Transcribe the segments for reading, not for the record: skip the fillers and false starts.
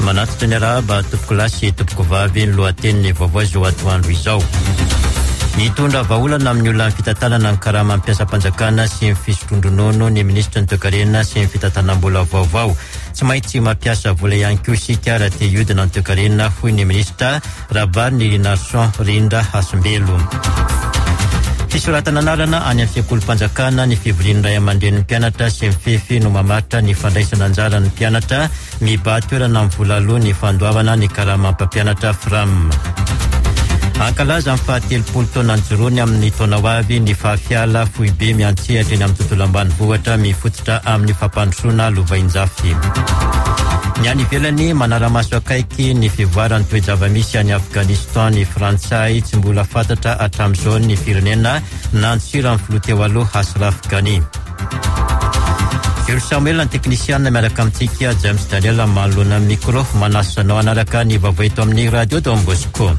manatitra ny araba topoko lasy topoko vavy ny lohateny voavoazo atoandro izao. Mitondra vahaolana amin'ny olona fitantanana ny karaha mampiasa mpanjakana sy ny fisotrondronono ny ministra ny toe-karena sy ny fitantanam-bola vaovao. Tsy maintsy mampiasa vola ihany koa isika raha te hiodina ny toe-karena hoy ny ministra Rabary Narson Rinda Hasimbelo. Fisoratana anarana any amin'ny sekolim-panjakana ny fivorian'ny ray aman-dren'ny mpianatra sy ny fefy no mamatra ny fandraisana anjara ny mpianatra mibatoerana amin'ny vola aloha ny fandoavana ny karaha mampampianatra FRAM. Ankalaza amin'ny faha-telopolo taona ny jirony amin'ny taona ho avy ny fahafiala foibe miantsehatra eny amin'ny tontolo ambanivohitra mifototra amin'ny fampandrosoana lovain-jafy. Ny any ivelany manara-maso akaiky ny fivoaran'ny toe-java-misy any Afghanistan ny Frantsay tsy mbola fantatra hatramin'izao ny firenena nantsira amin'ny filoha teo aloha Ashraf Ghani. Jules Samuel ny teknisiana miaraka amintsika James Daniel manoloana amin'ny micro manasanao anaraka ny vaovao eto amin'ny radio Don Bosco.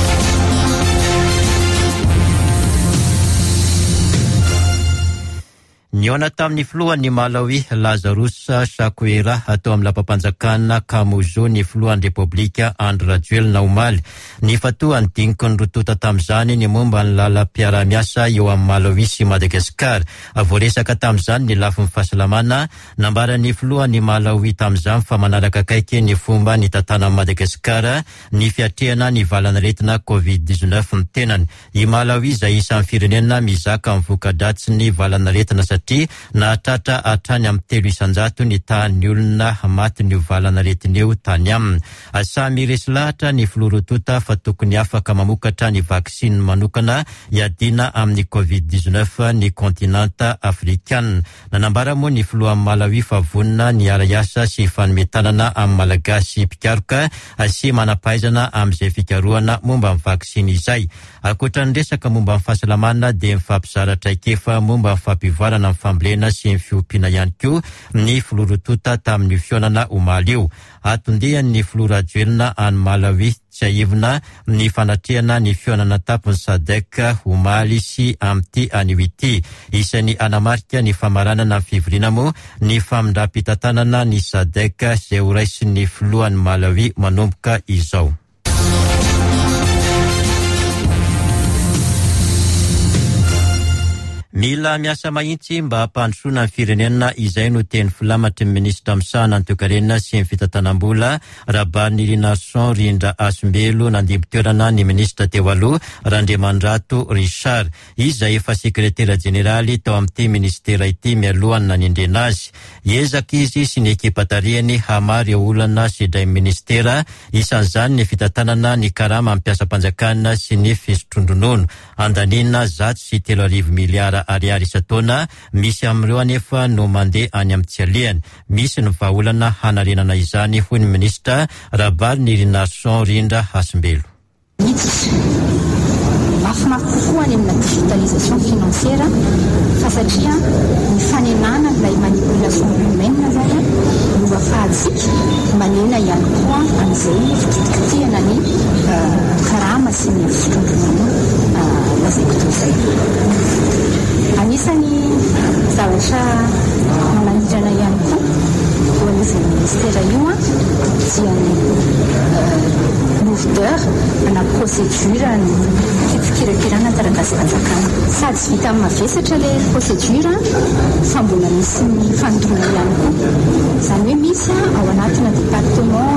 Niona tamin'ny filohan'ny Malawi Lazarus Chakwera atao amin'ny lapam-panjakana Kamuzu ny filohan'ny Repoblika Andry Rajoelina omaly. Ny fatoany diniko ny rotota tamin'izany ny momba ny lalam-piaramiasa eo amin'ny Malawi sy Madagasikara. Voaresaka tamin'izany ny lafin'ny fahasalamana nambaran'ny filohan'ny Malawi tamin'izany fa manaraka akaiky ny fomba ny tantana Madagasikara ny fiatrehana ny valan'aretina COVID-19 ny tenany. I Malawi izay isan'ny firenena mizaka mivoka-dratsy ny valan'aretina nahatratra hatrany amin'ny 300 ny tahan'ny olona maty ny valan'aretina eo tany aminy. Samy resy lahatra ny filoha rotota fa tokony afaka mamokatra ny vaksiny manokana hiadiana amin'ny COVID-19 ny kontinanta afrikana. Nanambara moa ny filohan'ny Malawi fa vonina ny ara-iasa sy fanometanana amin'ny malagasy mpikaroka sy manampahaizana amin'izay fikarohana momba ny vaksiny izay. Ankoatra ny resaka momba ny fahasalamana dia mifampizara traikefa momba ny fampivoarana amin'ny fambolena sy ny fiompiana ihany koa ny filoha rotota tamin'ny fionana omaly io. Atondehan'ny filoha Rajoelina any Malawi tsy ahivina ny fanatrehana ny fionana tapony SADC omaly sy amty anio ity. Isan'ny anamarika ny famaranana ny fivoriana moa ny famindram-pitantanana ny SADC izay ho raisin'ny filohan'ny Malawi manomboka izao. Mila miasa mahitsy mba hampandrosoana ny firenena izay no teny filamatry ny ministra misahana ny toe-karena sy ny fitantanam-bola Rabary Narson Rinda Hasimbelo nandimby-toerana ny ministra teo aloha Randriamandrato Richard izay efa sekretera jeneraly tao amin'ity ministera ity mialohany nanindrena azy. Hiezaka izy sy ny ekipa tarehany hamary olana sy dray ministera isan'izany ny fitantanana ny karaha mampiasa mpanjakana sy ny fisotrondronono andanina 3 miliara ariary isa-taona misy amin'ireo anefa no mandeha any amin'ny tsy alehany. Misy ny vahaolana hanarenana izany hoy ny ministra Rabary Narson Rinda Hasimbelo. Mafimafy kokoa any amina digitalisation financière fa satria ny fanenana ilay manipulation humaine zany no afahantsika manena ihany koa amin'izay fikitikitihana ny karama sy ny fisotrondronono lazaiko toy izay. Anisany zavatra manandrana ihany koa eo an'izay ministera io dia ny lourdeur ana procédure ny fikirakirana taratasy mpanjakana. Sady tsy vita amin'ny mavesatra ilay procédure fa mbola misy ny fanodorana ihany koa. Izany hoe misy ao anatina département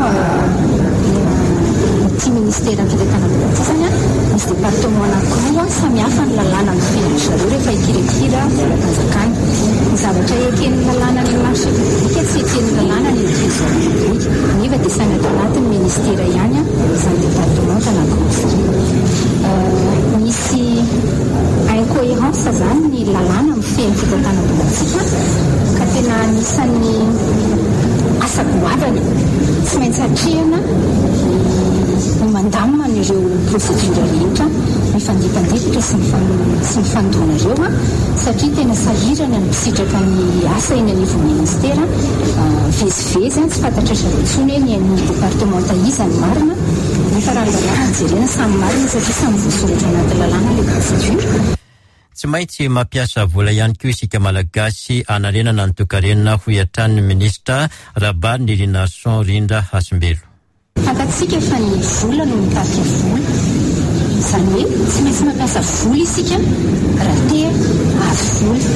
ty ministera ny fitantanam-bola ty zany misy département anankiroa samihafa ny lalàna mifenitra zareo rehefa hikirakira volam-panjakana. Ny zavatra eken'ny lalàna ny marché public tsy eken'ny lalàna ny trésor public nefa dia samy ato anatin'ny ministera ihany izany département anankiroa. Misy incohérence zany ny lalàna mifehy ny fitantanam-bolantsika ka tena anisan'ny asa goavana tsy maintsy hatrehana ny mandamina ireo procédure rehetra mifandipandipitra sy ny fandonareo satria tena sahirana ny mpisiraka ny asa eny anivon'ny ministera vezivezy tsy fantatra zareo intsony hoe ny département taizany marina nefa raha lalàna jerena samy marina satria samy voasoratra anaty lalàna ilay procédure. Tsy maintsy mampiasa vola ihany koa isika malagasy anarenana ny toe-karena ho iatran'ny ministra Rabary Narson Rinda Hasimbelo. Fantatsika fa ny vola no mitarika vola. Izany hoe tsy maintsy mampiasa vola isika raha te avy vola.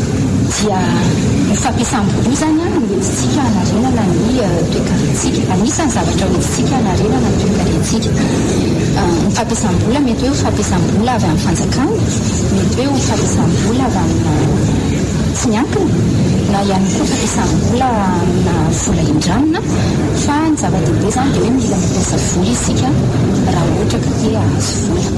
Dia ny fampiasam-bola zany no entintsika hanarenana ny toe-karentsika. Anisan'ny zavatra entintsika hanarenana ny toe-karentsika. Ny fampiasam-bola mety hoe fampiasam-bola avy amin'ny fanjakana, mety hoe fampiasam-bola avy amin'ny tsy miankina, na ihany koa fampiasam-bola na vola indramina. Fa ny zava-dehibe zany dia hoe mila mampiasa vola isika raha ohatra ka te ahazo vola.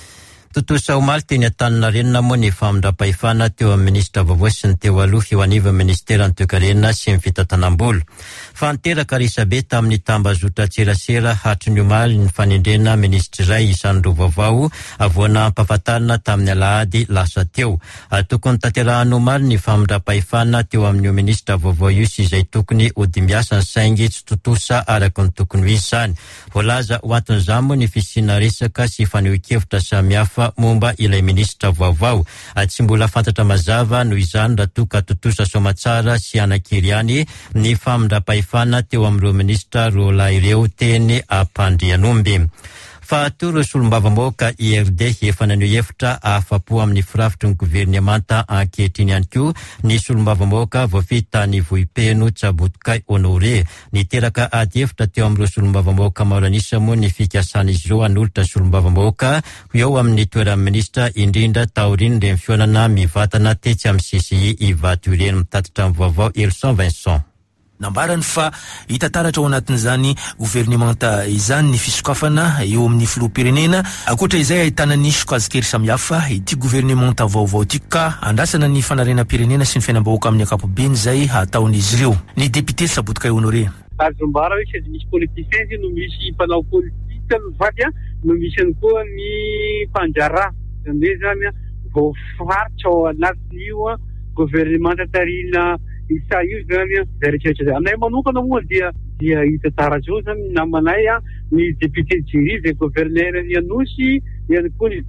Totosa omaly teny Antaninarenina moa ny famindram-pahefana teo amin'ny ministra vaovao sy ny teo aloha eo aniva ministera ny toe-karena sy ny fitantanam-bola. Fa niteraka risabe tamin'ny tambazotra tserasera hatry ny omaly ny fanendrena ministra iray isan'ireo vaovao avoana ampahafantarina tamin'ny alahady lasa teo. Tokony tanterahany omaly ny famindram-pahefana teo amin'io ministra vaovao io sy izay tokony odimbiasa ny saingy tsy totosa araka ny tokony ho izy izany. Voalaza ho anton'izany moa ny fisiana resaka sy fanehoan-kevitra samihafa momba ilay ministra vaovao. Tsy mbola fantatra mazava no izany raha toka totosa somatsara sy anakiriany ny famindram-pahefana teo amin'ireo ministra roa lahy ireo teny Ampandrianomby. Fahatoro solombavam-bahoaka IRD efa naneho hevitra ahafapo amin'ny firafitry ny governemanta ankehitriny ihany koa ny solombavam-bahoaka voafita ny vohipeno Tsabotoka Honoré. Niteraka ady hevitra teo amin'ireo solombavam-bahoaka maro anisa moa ny fikasana izy ireo hanolotra solombavam-bahoaka eo amin'ny toeran'ny ministra indrindra taoriny ireny fionana mivatana tetsy amin'ny CCI Ivato ireny. Mitatitra amin'ny vaovao Elson Vincent. Nambarany fa hitataratra ao anatin'izany governemanta izany ny fisokafana eo amin'ny filoham-pirenena. Ankoatra izay ahitana ny sokajikely samihafa ity governemanta vaovao ity ka andrasana ny fanarenam-pirenena sy ny fiainam-bahoaka amin'ny ankapobeny izay ataon'izy ireo. Ny député Tsabotoka Honoré. Azombara hoe sady misy politiciens no misy mpanao politika mivaky no misy any koa ny mpanjara. Zany hoe zany vao faritra ao anatin'io governemanta tarina isa io zany rehetrarehetra. Anay manokana moa dia hita tsara zao zany namanay ny député Jiri zay gouverneur ny Anosy ihany koa ny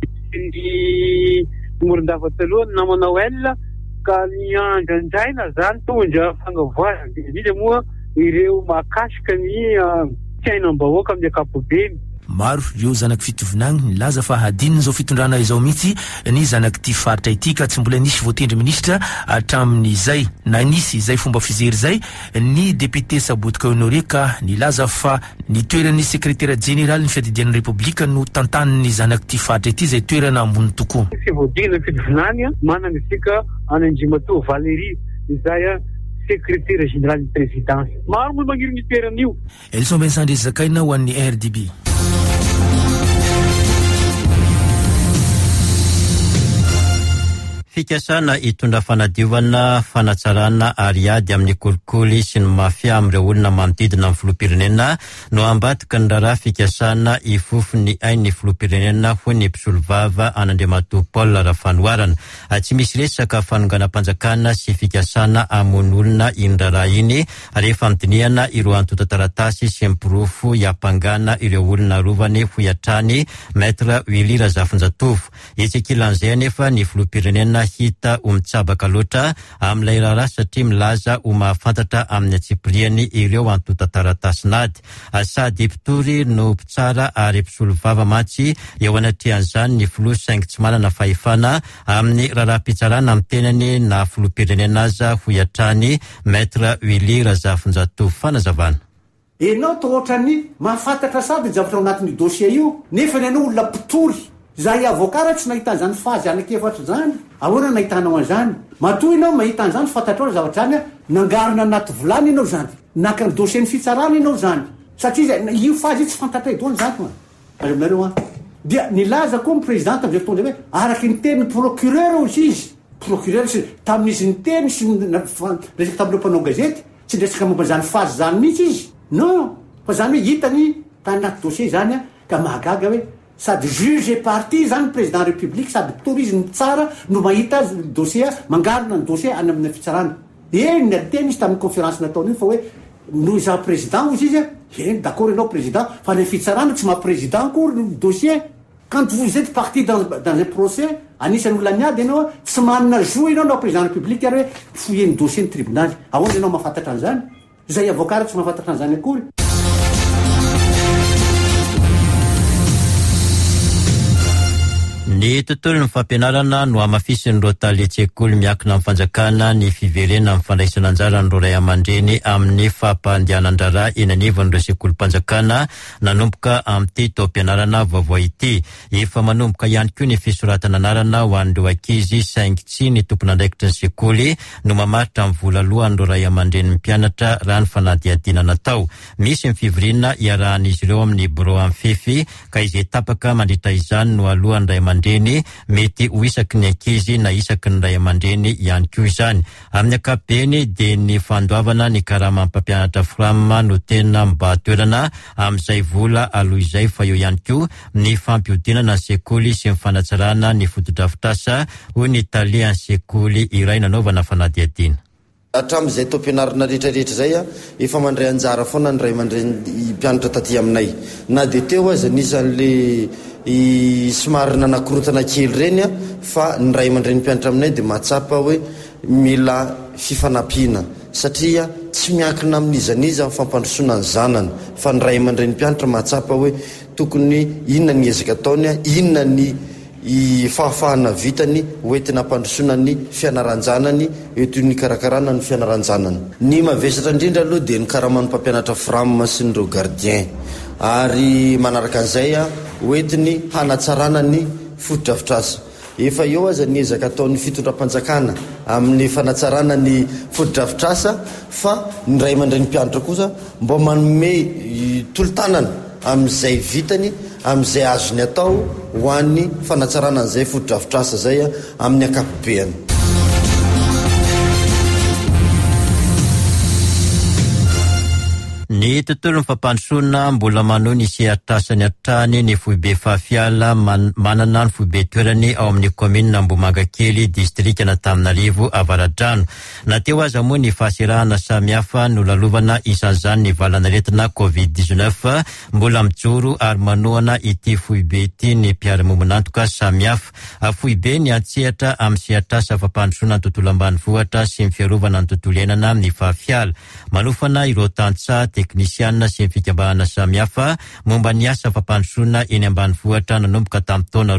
député Morondava taloha namanao ela ka ny andrandraina zany tondra fangavoazana. Indrindra moa ireo mahakasika ny fiainam-bahoaka amin'ny ankapobeny. Maro ireo zanaky fitovinany nilaza fa hadininy zao fitondrana izao mihitsy ny zanaky ty faritra ity ka tsy mbola nisy voatendry ministra hatramin'izay na nisy izay fomba fijery zay. Ny député Tsabotoka Honoré ka nilaza fa ny toeran'ny sekretera général ny fiadidian'ny repoblika no tantaniny zanaky ty faritra ity zay toerana ambony tokoa. Sy voadigna fitovinany manana isika Anandriamato Valérie izay secrétaire général du président. Maro moa magniry ny toeran'io. Elson Vincent Zakaina ho an'ny RDB. Fikasana hitondra fanadiovana fanatsarana ariady amin'ny kolikoly sy ny mafia amin'ireo olona manodidina amin'ny filoham-pirenena no ambadika ny raharaha fikasana ifofony ainy ny filoham-pirenena ho ny mpisolovava an'Andriamato Paul Rafanoarana. Tsy misy resaka fanonganam-panjakana sy fikasana amon'olona iny raharaha iny rehefa midinihana ireo antota taratasy sy mpirofo hiampangana ireo olona rovany ho iatrany Maître Willy Razafinjatovo. Itsikilan'izay anefa ny filoham-pirenena hita mitsabaka loatra amin'ilay raharaha satria milaza ho mahafantatra amin'ny atsipiriany ireo antota taratasinady. Sady mpitory no mpitsara ary mpisolovava matsy eo anatrehan'izany ny filoha saingy tsy manana fahefana amin'ny raharaha-pitsarana amin'ny tenany na filoham-pirenena aza ho iatrany Maître Willy Razafinjatovo. Fanazavana. Enao toa ohatrany mahafantatra sady ny zavatra ao anatin'ny dossier io nefa ny anao olona mpitory. Zahay avokara tsy nahita zany fazy anakefatra zany. Ahoana nahitanao an'izany? Matoa ianao mahita an'izany fantatrao zavatra zany nangarina anaty volany ianao zany. Naka ny dossier ny fitsarana ianao zany. Satria io fazy tsy fantatra edoany zany ma. Azonareo dia nilaza koa ny présidente amin'izay fotoana hoe araky ny teny procureur ozy izy. Procureur sy tamin'izy ny teny sy resaka tamin'ireo mpanao gazety tsy resaka momba zany fazy zany mihitsy izy. Non, fa zany hoe hitany tany anaty dossier zany ka mahagaga hoe sady juge parti zany président république sady mpitory izy ny tsara no mahita dossier mangarina ny dossier any amin'ny fitsarana. Ny ateny izy tamin'ny conférence nataony iny fa hoe no iza président ozy izy d'accord ianao président fa ny fitsarana tsy maha-président koa le dossier. Quand vous êtes parti dans un procès anisan'ny olona miady ianao tsy manana joue ianao na président république ary hoe fouiller ny dossier ny tribunal. Ahoana ianao mahafantatra an'izany? Zay avocat tsy mahafantatra an'izany akory. Ny tontolo ny fampianarana no amafisin'ireo talitsekoly miakina amin'ny fanjakana ny fiverena amin'ny fandraisana anjara n'ireo ray aman-dreny amin'ny fampandehanan-draharaha eny anivon'ireo sekolim-panjakana nanomboka amin'ity taom-pianarana vaovao ity. Efa manomboka ihany koa ny fisoratana anarana ho an'ireo ankizy saingy tsy ny tompon'andraikitra ny sekoly no mamaritra amin'ny vola alohan'ireo ray aman-dreny mpianatra raha ny fanadihadiana natao. Misy ny fivirina iarahan'izy ireo amin'ny biro am'fefy ka izay tapaka mandritra izany no alohan'ny ray aman-dreny mety ho isaky ny ankizy na isaky ny ray aman-dreny ihany koa izany. Amin'ny ankapobeny dia ny fandoavana ny karama mpampianatra frama no tena mibahatoerana amin'izay vola aloha izay fa eo ihany koa ny fampiodinana ny sekoly sy ny fanatsarana ny fotodrafitrasa hoy ny talian'ny sekoly iray nanaovana fanadihadiana. Hatramin'izay taom-pianarana rehetrarehetra zay efa mandray anjara foana ny ray aman-dreny mpianatra taty aminay. Na dia teo aza nisan'le somary nanakorotana kely reny fa ny ray aman-dreny mpianatra aminay dia mahatsapa hoe mila fifanampiana satria tsy miankina amin'izaniza fampandrosoana ny zanany fa ny ray aman-dreny mpianatra mahatsapa hoe tokony inona ny ezaka ataony, inona ny fahafahana vitany hoentina ampandrosoana ny fianaran-janany etoy ny karakarana ny fianaran-janany. Ny mavesatra indrindra aloha dia ny karaman'ny mpampianatra frama sy nireo gardien ary manaraka an'izay hoentiny hanatsarana ny fotodrafitrasa. Efa eo aza ny ezaka ataon'ny fitondram-panjakana amin'ny fanatsarana ny fotodrafitrasa fa ny ray aman-dreny mpianatra kosa mba manome tolo-tanana amin'izay vitany, amin'izay azony atao ho an'ny fanatsarana an'izay fotodrafitrasa zay amin'ny ankapobeny. Ny tontolo ny fampandrosoana mbola manohy ny sehatrasany hatrany ny foibe fahafiala manana ny foibe toerany ao amin'ny komina Ambohimankakely distrika Antananarivo Avaradrano. Nateo aza moa ny fahaserahana samihafa no lalovana isan'izany ny valanaretina COVID-19 mbola mijoro ary manohana ity foibe ity ny mpiara-mombonantoka samihafa. Foibe ny antsehatra amin'ny sehatrasa fampandrosoana ny tontolo ambanivohitra sy ny fiarovana ny tontolo iainana amin'ny fahafiala. Manofana ireo tantsaha teknisiana sy ny fikambahana samihafa momba ny asa fampandrosoana eny ambanivohitra nanomboka tamin'ny taona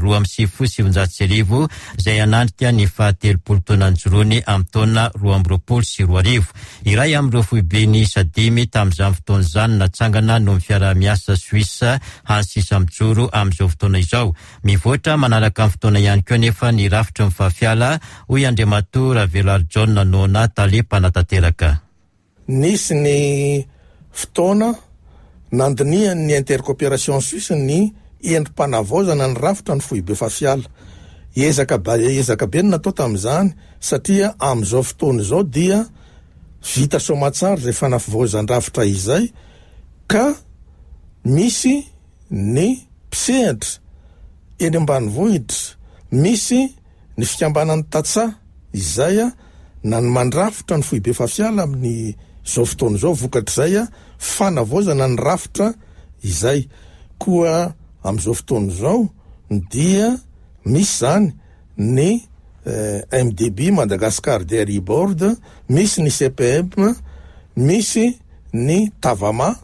2019 izay anandrika ny fahatelopolo taona njoroany amin'ny taona 2020. Iray amin'ireo foibe ny sadimy tamin'izany fotoana izany natsangana no fiara-miasa Suisse hansisa mijoro amin'izao fotoana izao. Mivoatra manaraka amin'ny fotoana ihany koa nefa ny rafitra ny fahafiala hoy Andriamato Ravelard John Nona talim-panatanteraka. Nisy ny fotoana nandinihan'ny intercoopération suisse ny endrim-panavaozana ny rafitra ny foibe fahafiala. Ezaka be ny natao tamin'izany satria amin'izao fotoana izao dia vita somatsara izay fanavaozan-drafitra izay ka misy ny mpisehatra eny ambanivohitra, misy ny fikambanan'ny tantsaha izay na ny mandrafitra ny foibe fahafiala amin'ny zao fotoana izao vokatr'izay fanavaozana ny rafitra izay koa amin'izao fotoana izao dia misy zany ny MDB Madagascar Dairy Board, misy ny CPM, misy ny Tavama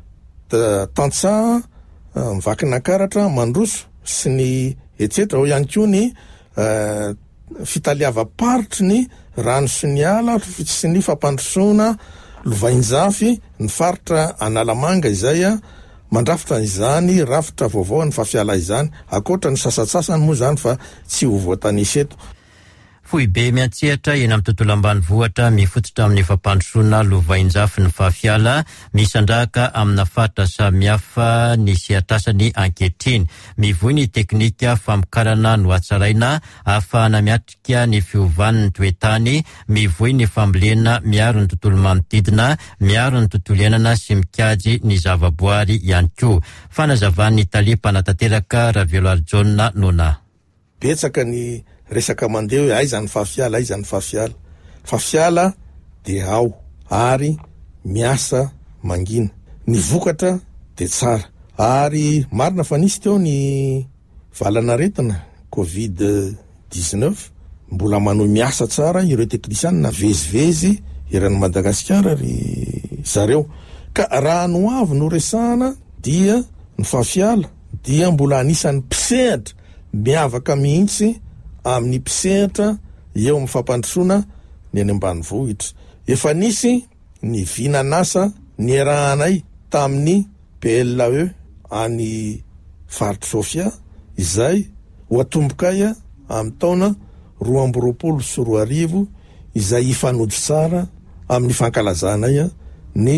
tantsaha mivakinankaratra mandroso sy ny etsetra. Ao ihany koa ny fitaliava-paritry ny rano sy ny ala sy ny fampandrosoana Lovainjafy ny faritra Analamanga izay mandrafitra izany rafitra vaovao ny fahafiala izany, akoatra ny sasatsasany moa zany fa tsy ho voatanisa eto. Foibe miantsehatra eny amin'ny tontolo ambanivohitra mifototra amin'ny fampandrosoana Lovainjafy ny fahafiala misandrahaka amina faritra samihafa ny sehatrasany ankehitriny. Mivohy ny teknika famokarana no hatsaraina ahafahana miatrika ny fiovan'ny ny toetany, mivohy ny fambolena miaro ny tontolo manodidina, miaro ny tontolo iainana sy mikajy ny zavaboary ihany koa. Fanazavan'ny talim-panatanteraka Ravelard John Nona. Betsaka ny resaka mandeha hoe aiza ny fahafiala, aiza ny fahafiala. Fahafiala dia ao ary miasa mangina. Ny vokatra dia tsara. Ary marina fa nisy teo ny valanaretina COVID-19 mbola manohy miasa tsara ireo teknisianina vezivezy eran'ny Madagasikara ry zareo. Ka raha no avy no resahana dia ny fahafiala dia mbola anisan'ny mpisehatra miavaka mihitsy amin'ny mpisehatra eo amin'ny fampandrosoana ny any ambanivohitra. Efa nisy ny vinanasa ny erahanay tamin'ny PLAE any Faritra Sofia izay ho atombokaya amin'ny taona 2024 izay ifanody tsara amin'ny fankalazanay ny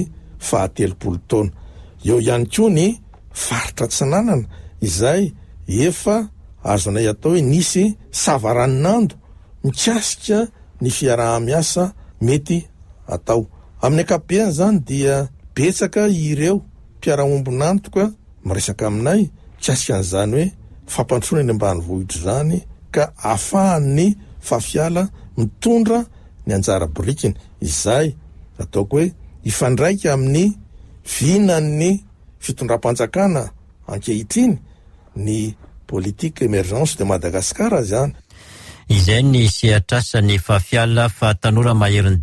70 taona. Eo ihany koa ny faritra Tsinanana izay efa azonay atao hoe nisy savaranando mikasika ny fiaraha-miasa mety atao. Amin'ny ankapobeny zany dia betsaka ireo mpiara-ombonantoka miresaka aminay mikasika an'izany hoe fampandrosoana ny ambanivohitra zany ka ahafahan'ny fafiala mitondra ny anjara birikiny. Izay ataoko hoe ifandraika amin'ny vinan'ny fitondram-panjakana ankehitriny ny politique émergence de Madagascar zany. Izay ny sehatrasany fafiala fa tanora maherin'ny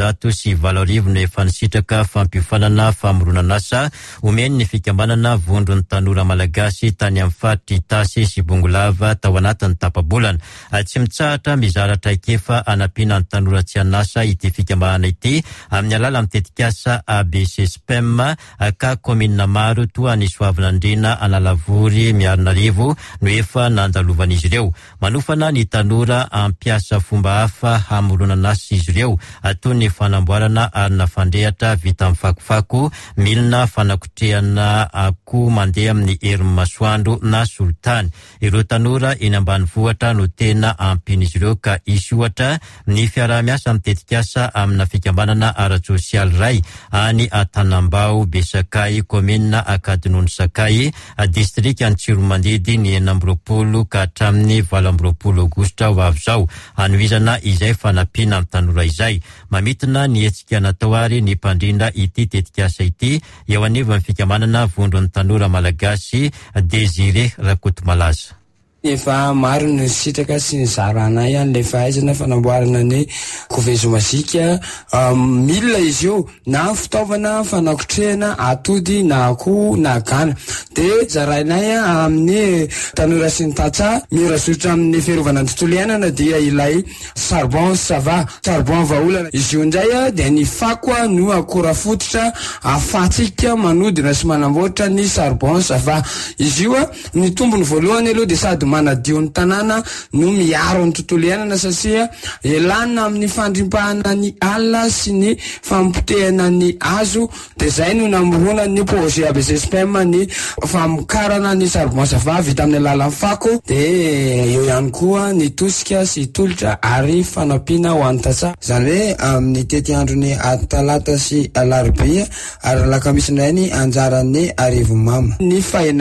520 no efa nisitraka fampiofanana famoronana asa omeny ny fikambanana vondron'ny tanora malagasy tany amin'ny faritra Itasy sy Bongolava tao anatin'ny tapabolana. Tsy mitsahatra mizara traikefa anampiana ny tanora tsy anasa ity fikambanana ity amin'ny alala mitetika asa ABCSPEM ka kominina maro toa ny Soavinandriana Analavory Miarinarivo no efa nandalovan'izy ireo. Manofana ny tanora ampiasa fomba hafa hamoronana asa izy ireo toy ny fanamboarana arina fandrehatra vita amin'ny fakofako, milina fanakotrehana akoho mandeha amin'ny herin'ny masoandro na solitany. Ireo tanora eny ambanivohitra no tena ampian'izy ireo ka isy ohatra ny fiaraha-miasa mitetika asa amina fikambanana ara-tsosialy iray any Atanambao Besakay komina Akadinony Sakay distrika Antsiromandidy ny 20 ka hatramin'ny 20 Aogositra ho avy zao anohizana izay fanampiana amin'ny tanora izay. Mamitina ny hetsika natao ary ny mpandrinda ity tetika asa ity eo anivon'ny fikambanana vondron'ny tanora malagasy Désiré Rakotomalaza. Efa maro ny sitraka sy ny zaranay an'ilay fahaizana fanamboarana ny kovezo mazika milina izy io na fitaovana fanakotrehana atody na akoho na gana. De zarainay amin'ny tanora sy ny tatsa mirazotra amin'ny fiarovana ny tontolo iainana dia ilay charbon sava, charbon vaolana. Izy io ndray dia ny fako no akora fototra ahafahantsika manodina sy manamboatra ny charbon sava. Izy io ny tombony voalohany aloha dia sady manadio ny tanàna no miaro ny tontolo iainana satria elana amin'ny fandrimpahana ny alina sy ny fampotehana ny hazo. De zay no namorona ny projet ABCSPEM ny famokarana ny charbon sava vita amin'ny alalan'ny fako. De eo ihany koa ny tosika sy tolotra ary fanampiana ho an'ny tatsa. Zany hoe amin'ny tety androny talata sy alarobia ary alakamisy indray ny anjaran'ny arivo mama ny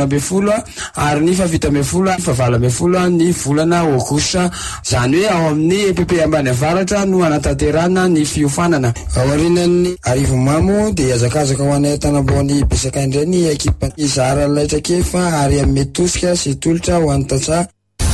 20 ary ny 70 ny volana Aogositra. Zany hoe ao amin'ny EPP ambany avaratra no anatanterana ny fiofanana. Aorinan'ny arivo mamo dia azakazaka ho anay Tanambony Besakay indray ny ekipa izara laitrakefa ary amin'ny tosika sy tolotra ho an'ny tatsa.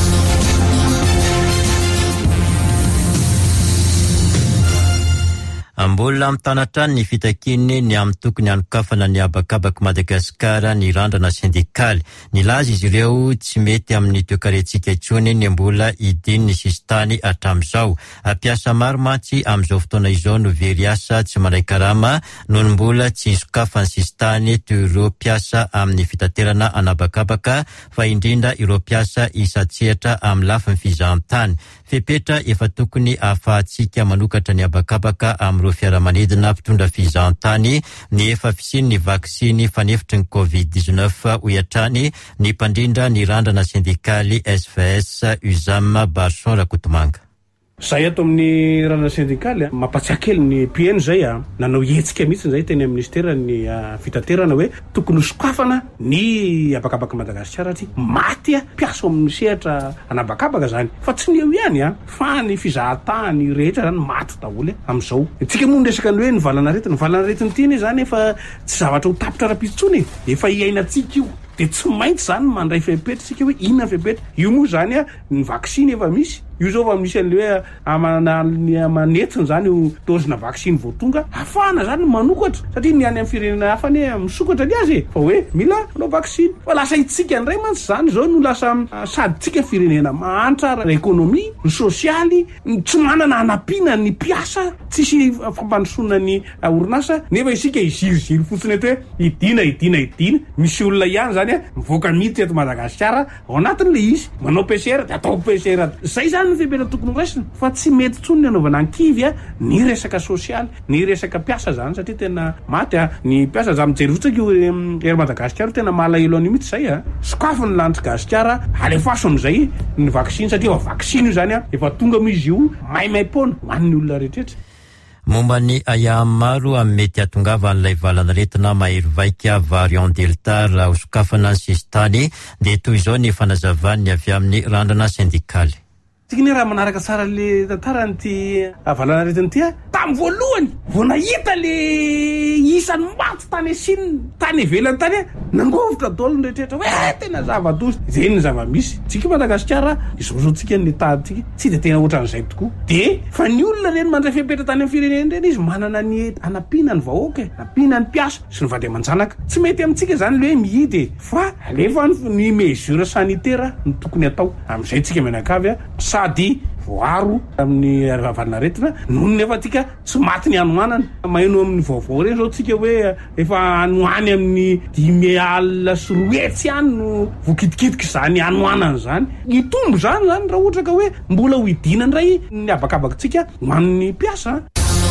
Mbola mitanatra ny fitakiny ny amin'ny tokony anokafana ny abakabaka Madagasikara ny randrana sindikaly. Nilaza izy ireo tsy mety amin'ny toekaretsika intsony ny mbola idiny ny sistany hatramin'izao. Piasa maro mantsy amin'izao fotoana izao no very asa tsy maray karama noho ny mbola tsy sokafany sistany toy ireo piasa amin'ny fitaterana anabakabaka fa indrindra ireo piasa isatsehatra amin'ny lafiny fizahan-tany. Fepetra efa tokony ahafahantsika manokatra ny abakabaka amin'ireo fiaramanidina mpitondra fizahan-tany ny efa fisiany ny vaksiny fanefitry ny COVID-19 hoiatrany ny mpandrindra ny randrana sindikaly SVS USAM Barson Rakotomanga. Zay ato amin'ny randrana sindikaly mampatsiakely ny PN zay nanao hetsika mihitsy zay teny amin'ny ministera ny fitaterana hoe tokony sokafana ny abakabaka Madagasikara ty maty piasa amin'ny sehatra anabakabaka zany fa tsy ny eo ihany fa ny fizahan-tany rehetra zany maty daholo amin'izao. Tsika moa resaka ny hoe ny valanaretina ty zany efa tsy zavatra ho tapitra rapitsony efa iainantsika io. De tsy maintsy zany mandray fepetra sika hoe inona fepetra io moa zany ny vaksiny efa misy io zao fa misy an'le hoe manetiny zany io dozina vaksiny vao tonga afahana zany manokatra satria ny any amin'ny firenena hafa ne misokatra ny azy fa hoe mila anao vaksiny fa lasa itsika ndray mantsy zany zao no lasa sady tsika firenena mahantra ekonomia ny sosialy tsy manana anampiana ny mpiasa tsisy fampandrosoana ny orinasa nefa isika iziriziry fotsiny eto hoe idina misy olona ihany zany mivoaka mity eto Madagasikara ao anatin'le izy manao PCR de atao PCR zay zany ny fehibera tokony raisina fa tsy mety tsony ny anaovana ankivy ny resaka sosialy ny resaka mpiasa zany satria tena maty ny mpiasa za mijery fotsika io ery Madagasikara tena malahelo an'io mihitsy zay sokafo ny lanitra Gasikara alefaso am'izay ny vaksiny satria vaksiny io zany efa tonga amizy io maimaimpona hoan'ny olona rehetrarehetra. Momba ny aya maro amin'ny mety atongava an'ilay valanaretina mahery vaika variant delta raha hosokafana ny sistany dia toy izao ny fanazavany avy amin'ny randrana sindikaly. Tikiny raha manaraka tsara le tantarany ty valanaretina ty tamin'ny voalohany vao nahita le isany maty tany Chine tany ivelany tany nangovitra daoliny rehetrarehetra hoe tena zava-dozy zay ny zava-misy tsika Madagasikara izao tsika ny tadytsika tsy de tena ohatran'izay tokoa de fa ny olona reny mandray fepetra tany amin'ny firenena reny izy manana ny anampiana ny vahoaka anampiana ny mpiasa sy ny vady aman-janaka tsy mety amintsika zany le hoe mihidy fa alefa ny mesure sanitaire ny tokony atao amin'izay tsika menakavy sady voaro amin'ny valanaretina noho nefa tika tsy maty ny anoanana maheno amin'ny vaovao reny zao tsika hoe efa anoany amin'ny 10,000 sy 1000 ihany no vokitikitiky zany anoanana zany itombo zany raha ohatra ka hoe mbola ho idina ndray ny abakabakintsika ho an'ny mpiasa.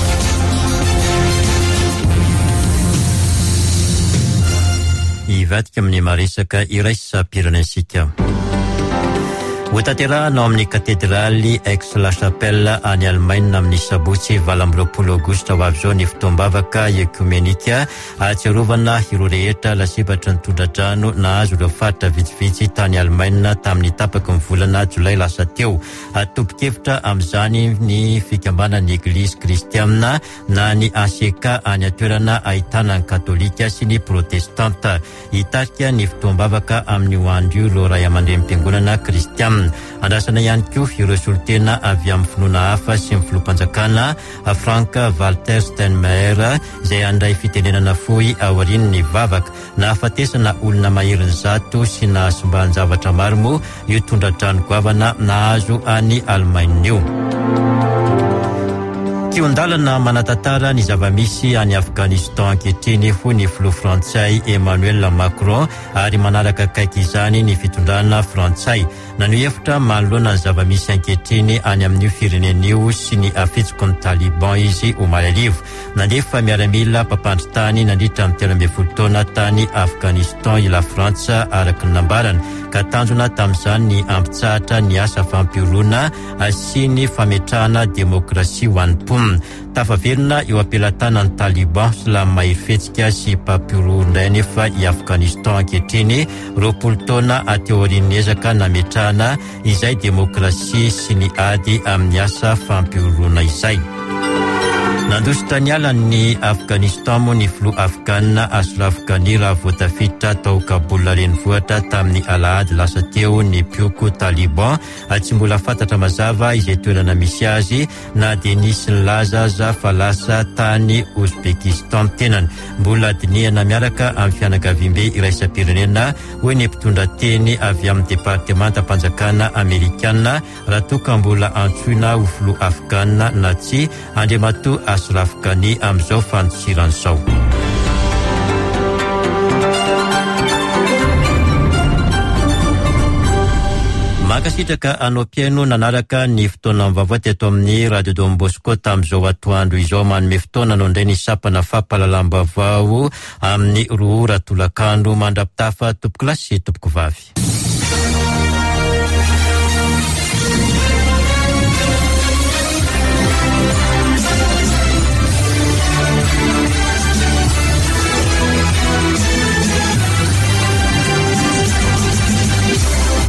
Ivatika amin'ny maresaka iraisam-pirenensika. Hotanterahana amin'ny katedraly Aix-la Chapelle any Allemagne amin'ny sabotsy 20 aogositra ho avy izao ny fitoam-bavaka ekumenika ahatsiarovana ireo rehetra lasebatra ny tondra-drano nahazo ireo faritra vitsivitsy tany Allemagne tamin'ny tapaky ny volana jolay lasa teo. Atopokevitra amin'izany ny fikambanan'ny Eglizy Kristiana na ny ACK any atoerana ahitana ny katolika sy ny protestanta. Hitarika ny fitoam-bavaka amin'ny hoandrio ireo ray aman-drenim-piangonana Kristiana. Andrasana ihany koa ireo solitena avy amin'ny finoana hafa sy ny filoham-panjakana Frank Walter Steinmeier izay andray fitenenana fohy aorian'ny vavaka na afatesana olona maherin'ny zato sy na sombahan-javatra maro moa io tondra-drano goavana nahazo any Allemagne io. Kiondalana manatantara ny zava-misy any Afghanistan ankehitriny ho ny filoha frantsay Emmanuel Macron ary manaraka akaiky izany ny fitondrana frantsay. Nanohevitra manoloana ny zava-misy ankehitriny any amin'io firenen'io sy ny afitsoko ny Taliban izy ho malalivo. Nandefa miaramila mpampandry-tany nandritra amin'ny 13 taona tany Afghanistan ila Frantsa araky ny nambarana ka tanjona tamin'izany ny ampitsahatra ny asa fampiorona sy ny fametrahana demokrasia ho an'ny mponina. Tafaverina eo ampelantanan'ny Taliban sila mahery fetsika sy mpampiorondray nefa i Afghanistan ankehitriny 20 taona ateo aorian'ny ezaka nametrahana izay demokrasia sy ny ady amin'ny asa fampiorona izay. Nandosy tany ala ny Afghanistan moa ny filoha afghanina Ashraf Ghani raha voatafiditra tao Kaboul renivohitra tamin'ny alahady lasa teo ny mpioko Taliban. Tsy mbola fantatra mazava izay toerana misy azy na dia nisy nilaza aza fa lasa tany Uzbekistan tenany. Mbola dinihana miaraka amin'ny fianakaviam-be iraisam-pirenena hoe ny mpitondra teny avy amin'ny departemanta-mpanjakana Amerikana raha toka mbola antsoina ho filoha afghanina na tsy Andriamatoa Ashraf Ghani amin'izao fandosiran'izao. Makasitraka anao piaino nanaraka ny fotoana mivavao teto amin'ny Radio Don Bosco tamin'izao atoandro izao manome fotoana anao indray ny sapana fampalalam-bavao amin'ny 2 ora tolakandro mandrapitafa tompoko lasy tompoko vavy.